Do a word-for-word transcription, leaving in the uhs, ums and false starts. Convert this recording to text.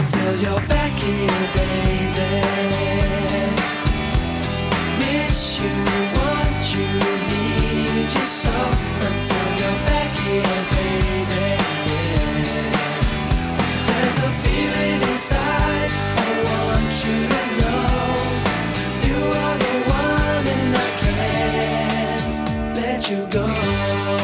until you're back here, baby. Miss you, want you, need you so until you're back here, baby. There's a feeling inside, I want you to know. You are the one and I can't let you go.